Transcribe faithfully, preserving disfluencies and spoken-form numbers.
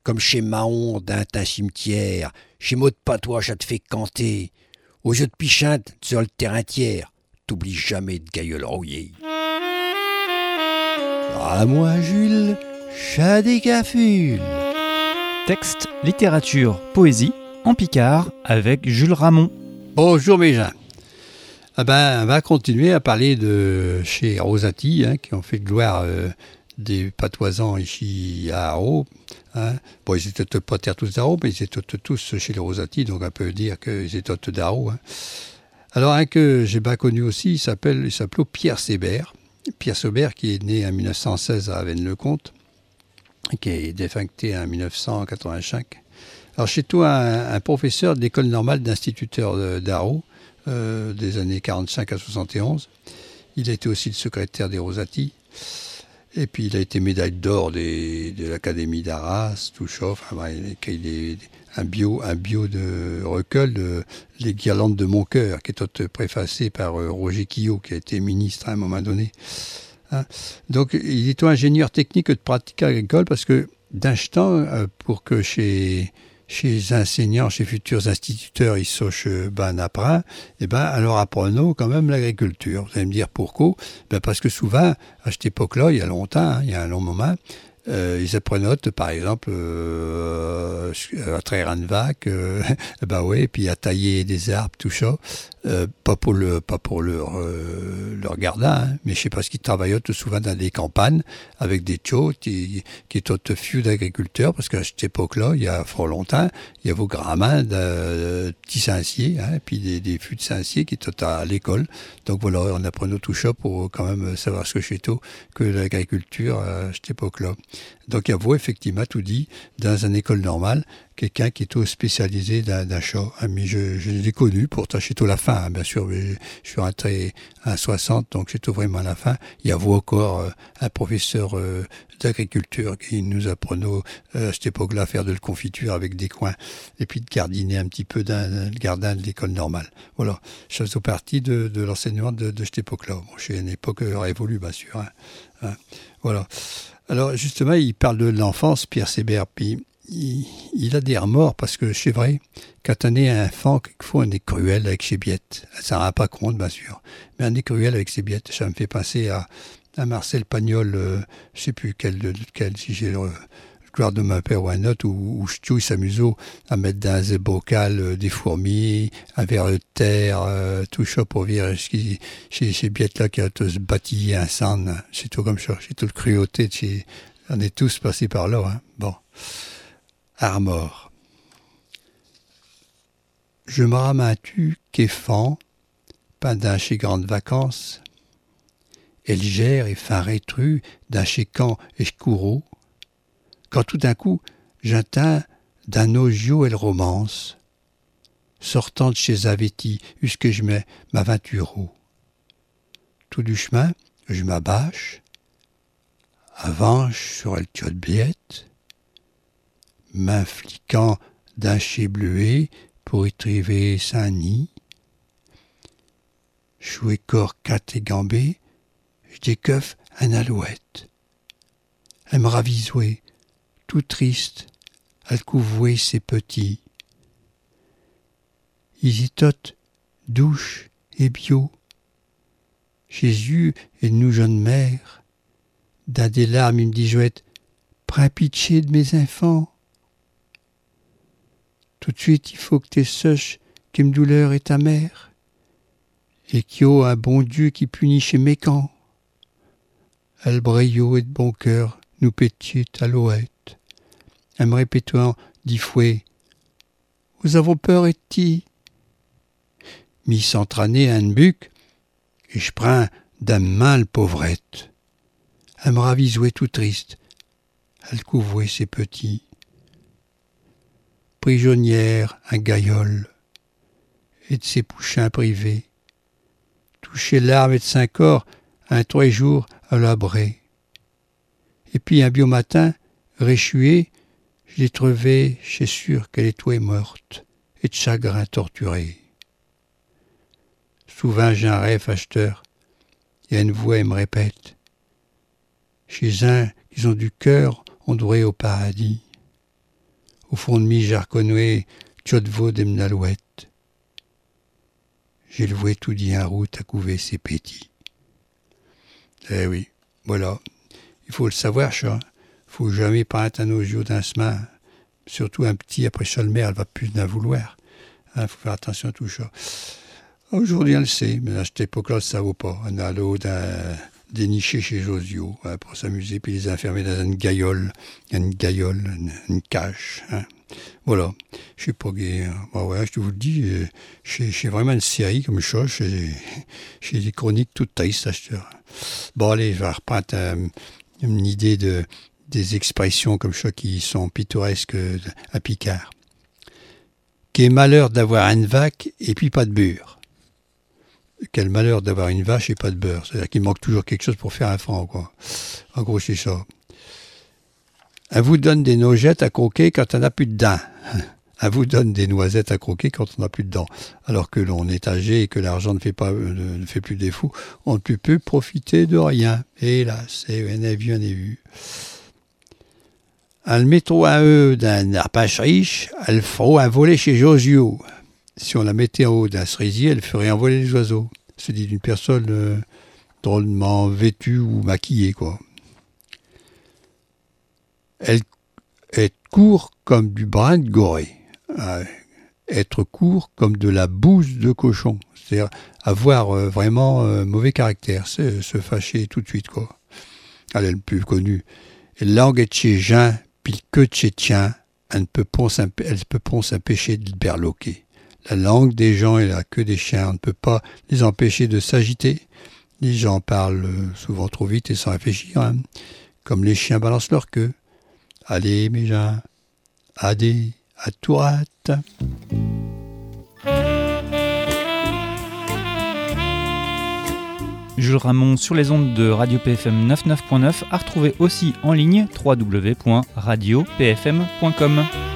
comme chez Mahon d'un teint cimetière, chez Maud Patois, ça te fait canter. Au jeu de pichinte, sur le terrain tiers, t'oublies jamais de gailleul rouillé. À moi, Jules, chat des cafules. Texte, littérature, poésie, en Picard, avec Jules Ramon. Bonjour mes gens. Ah ben, on va continuer à parler de chez Rosati, hein, qui ont fait gloire euh, des patoisans ici à Haro. Hein. Bon, ils étaient pas tous d'Haro, mais ils étaient tous chez les Rosati, donc on peut dire qu'ils étaient d'Haro. Hein. Alors, un que j'ai bien connu aussi, il s'appelle, il s'appelait Pierre Sébert. Pierre Sébert, qui est né en mille neuf cent seize à Avesnes-le-Comte, qui est défuncté en mille neuf cent quatre-vingt-cinq. Alors, chez toi, un, un professeur d'école normale d'instituteur d'Haro, euh, des années quarante-cinq à soixante et onze. Il a été aussi le secrétaire des Rosati. Et puis, il a été médaille d'or des, de l'Académie d'Arras, tout ça. Enfin, il est un bio, un bio de recueil de Les Guirlandes de mon cœur, qui est préfacé par euh, Roger Quillot, qui a été ministre à un moment donné. Hein. Donc, il est ingénieur technique de pratique agricole, parce que d'un temps, euh, pour que chez... chez les enseignants, chez futurs instituteurs, ils sochent ben après, et ben alors apprenons quand même l'agriculture. Vous allez me dire pourquoi? Ben parce que souvent, à cette époque-là, il y a longtemps, hein, il y a un long moment, euh, ils apprenaient, par exemple, euh, à traire une vache, euh, ben ouais, puis à tailler des arbres, tout ça. Euh, pas pour le, pas pour leur, euh, leur gardin, hein, mais je sais pas ce qu'ils travaillaient tout souvent dans des campagnes avec des tchos qui, qui étaient fieux d'agriculteurs, parce qu'à cette époque-là, il y a fort longtemps, il y a vos grands-mains de, de petits sanciers, hein, puis des, des fûts de sanciers qui étaient à l'école. Donc voilà, on apprenait tout ça pour quand même savoir ce que c'est tout que l'agriculture à cette époque-là. Donc il y a vous, effectivement, tout dit, dans une école normale, quelqu'un qui est tout spécialisé dans, dans ça. Ah, mais je, je l'ai connu, pourtant c'est tout la fin, hein, bien sûr, mais je suis rentré à soixante, donc c'est tout vraiment la fin. Il y a vous encore euh, un professeur euh, d'agriculture qui nous apprenait euh, à cette époque-là à faire de la confiture avec des coins, et puis de gardiner un petit peu dans le gardin de l'école normale. Voilà, ça faisait partie de, de l'enseignement de, de cette époque-là. Bon, c'est une époque euh, révolue, bien sûr. Hein, hein, voilà. Alors justement, il parle de l'enfance, Pierre Sébert, puis il, il a des remords parce que c'est vrai, quand on est un enfant, quelquefois on est cruel avec ses biettes. Ça ne rend pas compte, bien sûr, mais on est cruel avec ses biettes. Ça me fait penser à, à Marcel Pagnol, euh, je ne sais plus quel, quel si j'ai le, le gloire de mon père ou un autre, où, où Ch'touille s'amusait à mettre dans un bocal euh, des fourmis, un verre de terre, euh, tout ça pour dire chez ces biettes-là qui ont se bâti un sang. C'est tout comme ça, c'est tout le cruauté. Chez, on est tous passés par là. Hein. Bon. Armor. Je me ramène-tu qu'effant, pendant chez grandes vacances, elle gère et fin rétru d'un chez camp et courreau, quand tout d'un coup, j'entends d'un ogio elle romance, sortant de chez Avetti, jusque je mets ma vinturo. Tout du chemin, je m'abâche, avanche sur elle tiote biette, m'infliquant d'un chez bleuet pour y triver saint nid. Choué corps cat et gambé, je décoeuf un alouette. Elle me ravisouait, tout triste, elle couvouait ses petits. Ils étotent douche et bio. Jésus et nous jeunes mères, dans des larmes il me dit jouette, prends pitié de mes enfants. Tout de suite il faut que t'es sèche qu'une douleur est ta mère, et qu'il y a un bon Dieu qui punit chez mécans. Elle braillot et de bon cœur nous petite alouette. Elle me répétant dix fois, vous avons peur et ti. Mi s'entraîner un buc, et je prends d'un main le pauvrette. Elle me ravisouait tout triste, elle couvouait ses petits. Prisonnière, un gaillol, et de ses pouchins privés, toucher l'arme et de saint corps, un trois jours à l'abré. Et puis un bio matin, réchuée, je l'ai trouvée, j'ai sûr qu'elle est touée morte, et de chagrin torturée. Souvent j'ai un rêve acheteur, et une voix me répète, chez un, ils ont du cœur, on devrait au paradis. Au fond de mi, j'ai reconnu Tchotvo des Mnalouettes. J'ai le voué tout dit en route à couver ses pétis. Eh oui, voilà. Il faut le savoir, ça. Faut jamais prendre un ojo d'un semain. Surtout un petit, après ça, le mère, elle va plus en vouloir. Il hein, faut faire attention à tout ça. Aujourd'hui, on le sait, mais à cette époque-là, ça ne vaut pas. On a l'eau d'un déniché chez Josio hein, pour s'amuser, puis les enfermer dans une gaillole, une gaillole, une, une cage. Hein. Voilà. Je sais pas, bah ouais, je vous le dis, euh, j'ai vraiment une série comme ça, j'ai des chroniques toutes tristes, acheteur. Bon, allez, je vais reprendre euh, une idée de, des expressions comme ça qui sont pittoresques à Picard. Quel malheur d'avoir une vache et puis pas de beurre. Quel malheur d'avoir une vache et pas de beurre. C'est-à-dire qu'il manque toujours quelque chose pour faire un franc, quoi. En gros, c'est ça. On vous donne des noisettes à croquer quand on n'a plus de dents. On vous donne des noisettes à croquer quand on n'a plus de dents. Alors que l'on est âgé et que l'argent ne fait pas, ne fait plus des fous, on ne peut plus profiter de rien. Hélas, on a vu, on a vu. Un métro à eux d'un arpache riche, elle ferait un volet chez Josio. Si on la mettait en haut d'un cerisier, elle ferait envoler les oiseaux. Se dit d'une personne euh, drôlement vêtue ou maquillée, quoi. Elle est court comme du brin de gorée. Euh, être court comme de la bouse de cochon. C'est-à-dire avoir euh, vraiment euh, mauvais caractère. C'est se fâcher tout de suite, quoi. Elle est le plus connue. Langue est chez Jean, puis que de chez tien, elle peut pas s'empêcher de berloquer. La langue des gens et la queue des chiens, on ne peut pas les empêcher de s'agiter. Les gens parlent souvent trop vite et sans réfléchir, hein. Comme les chiens balancent leur queue. Allez, mes gens, adé, à tourate. Jules Ramon sur les ondes de Radio P F M quatre-vingt-neuf point neuf, à retrouver aussi en ligne w w w point radio p f m point com.